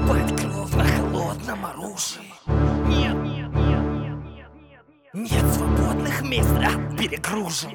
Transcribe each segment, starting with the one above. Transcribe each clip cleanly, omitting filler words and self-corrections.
Закипает кровь на холодном оружии. Нет свободных мест, перегружен.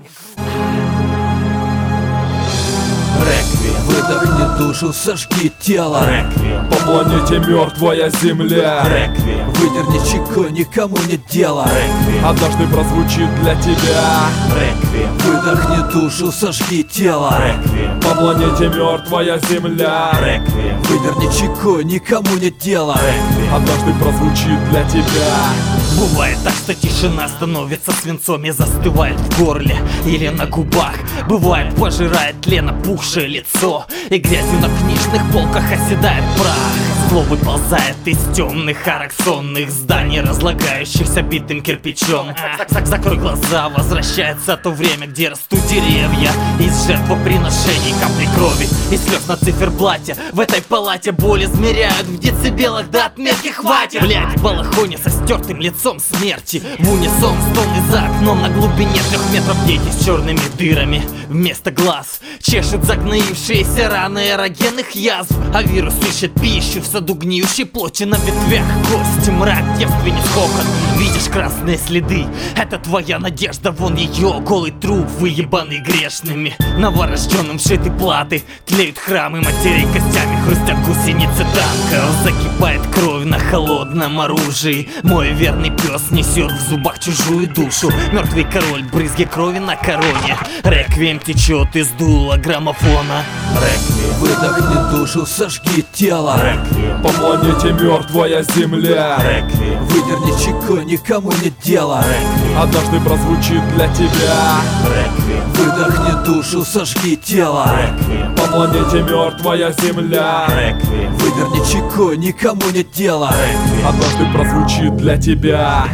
Реквием. Выдохни душу, сожги тело. Реквием. По планете мертвая земля. Реквием. Выдерни чеку, никому нет дела. Реквием. Однажды прозвучит для тебя. Реквием. Выдохни душу, сожги тело. Реквием. По планете мертвая земля. Реквием. Выдерни чеку, никому нет дела. Реквием. Однажды прозвучит для тебя. Бывает так, что тишина становится свинцом и застывает в горле или на губах. Бывает, пожирает тлен опухшее лицо, и грязью на книжных полках оседает прах. Зло выползает из темных арок сонных зданий, разлагающихся битым кирпичом. Закрой глаза, возвращается то время, где растут деревья из жертвоприношений, капли крови и слез на циферблате. В этой палате боль измеряют в децибелах, до отметки хватит. Блять, в балахоне со стертым лицом смерти, в унисон стоны за окном на глубине 3 метров. Дети с черными дырами вместо глаз чешут загноившиеся раны эрогенных язв, а вирус ищет пищу в саду гниющей плоти. На ветвях кость, мрак, девственниц хохот. Видишь красные следы, это твоя надежда. Вон ее голый труп, выебанный грешными. Новорожденным вшиты платы, тлеют храмы матерей, костями хрустят гусеницы танков. Закипает кровь на холодном оружии. Мой верный пес несет в зубах чужую душу. Мертвый король, брызги крови на короне. Реквием течет из дула граммофона. Реквием. Выдохни душу, сожги тело. Реквием. По планете мертвая земля. Реквием. Выдерни чеку, никому нет дела. Реквием. Однажды прозвучит для тебя. Реквием. Выдохни душу, сожги тело. Реквием. По планете мертвая земля. Реквием. Выдерни чеку, никому нет дела. Реквием. Однажды прозвучит для тебя.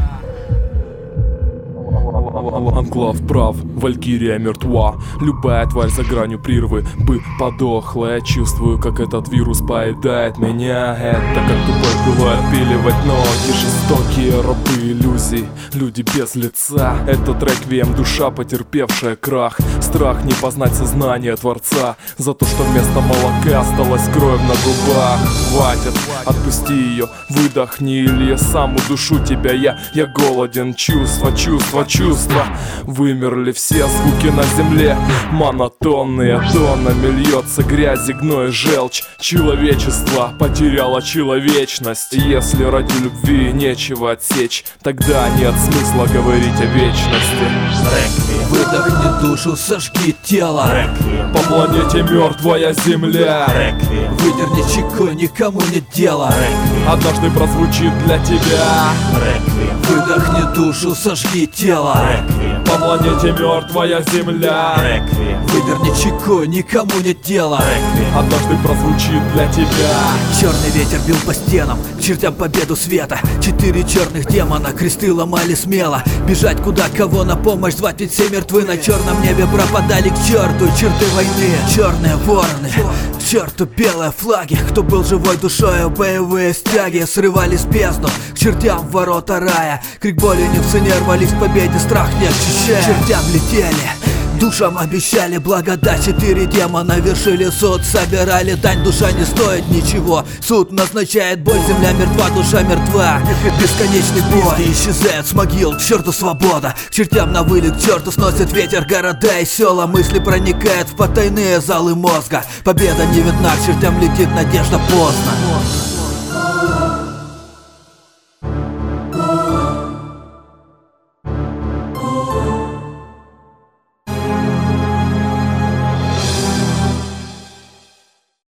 Анклав прав, Валькирия мертва. Любая тварь за гранью прервы бы подохла. Я чувствую, как этот вирус поедает меня. Это как тупой пилой отпиливать ноги. Жестокие рабы иллюзий, люди без лица. Этот реквием, душа, потерпевшая крах. Страх не познать сознание Творца. За то, что вместо молока осталась кровь на губах. Хватит, отпусти ее, выдохни, или я сам удушу тебя. Я голоден, чувства, чувства, чувства. Вымерли все звуки на земле, монотонные тоннами льется грязь и гной, желчь. Человечество потеряло человечность. Если ради любви нечего отсечь, тогда нет смысла говорить о вечности. Реквием. Выдохни душу, сожги тело. Реквием. По планете мертвая земля. Реквием. Выдерни чеку, никому нет дела. Реквием. Однажды прозвучит для тебя. Реквием. Выдохни душу, сожги тело. Реквием. По планете мертвая земля. Реквием. Выдерни чеку, никому нет дела. Реквием. Однажды прозвучит для тебя. Черный ветер бил по стенам, к чертям победу света. 4 черных демона, кресты ломали смело. Бежать куда, кого на помощь звать, ведь все мертвы. На черном небе пропадали к черту черты войны. Черные вороны, к черту белые флаги. Кто был живой душою, боевые стяги срывались в бездну, к чертям в ворота рая. Крик боли не в цене, рвались к победе, страх не ощущая. К чертям летели, душам обещали благодать. 4 демона вершили суд, собирали дань. Душа не стоит ничего, суд назначает боль. Земля мертва, душа мертва. Бесконечный бой, исчезает с могил, к черту свобода. К чертям на вылет, к черту сносит ветер города и села. Мысли проникают в потайные залы мозга. Победа не видна, к чертям летит надежда поздно.